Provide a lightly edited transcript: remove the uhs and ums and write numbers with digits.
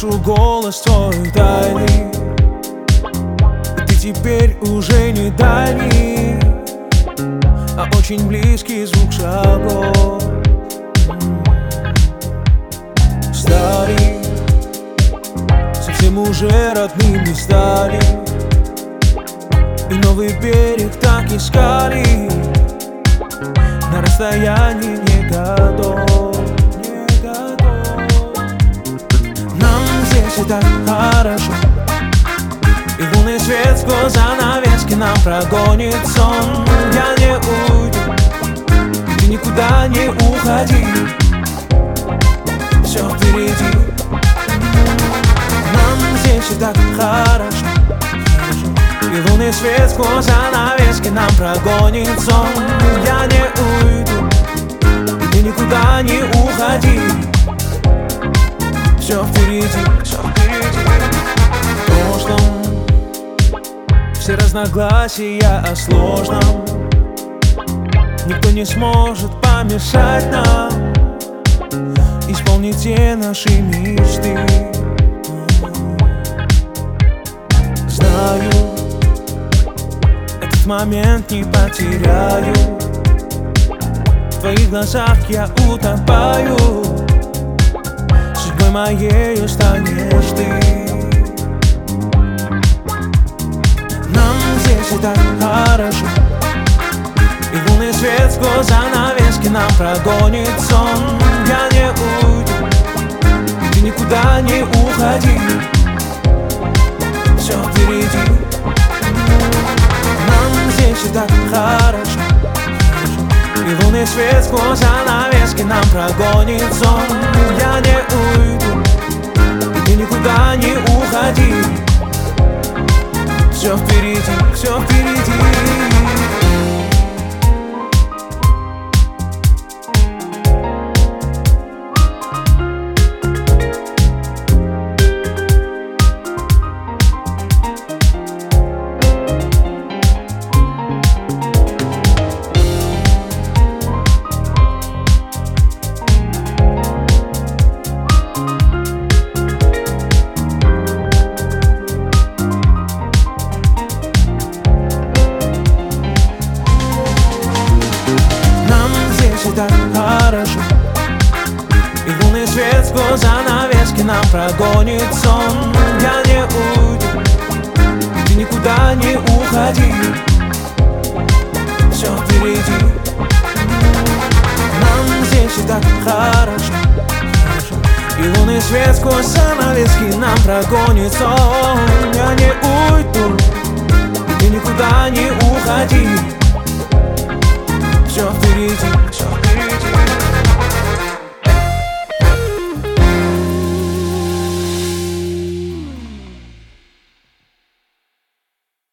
слышу голос твой тайный, и ты теперь уже не дальний, а очень близкий звук шагов. Стали, совсем уже родными стали, и новый берег так искали. На расстоянии не готов. Нам здесь и так хорошо, и лунный свет сквозь занавески нам прогонит сон. Я не уйду, ты никуда не уходи, все впереди. Нам здесь и так хорошо, и лунный свет сквозь занавески нам прогонит сон. Я не уйду, ты никуда не уходи, все впереди, все впереди. В прошлом все разногласия о сложном, никто не сможет помешать нам исполнить те наши мечты. Знаю, этот момент не потеряю, в твоих глазах я утопаю, судьбой моею станешь ты. Нам здесь и так хорошо, и лунный свет сквозь занавески нам прогонит сон. Я не уйду, ты никуда не уходи, все впереди. Нам здесь и так хорошо, и лунный свет сквозь занавески нам прогонит сон. Я не уйду, ты никуда не уходи, все впереди, все впереди. Так хорошо, и лунный свет сквозь занавески нам прогонит сон. Я не уйду, ты никуда не уходи, все впереди. Нам здесь и так хорошо, и лунный свет сквозь занавески нам прогонит сон. Я не уйду, ты никуда не уходи, все впереди, все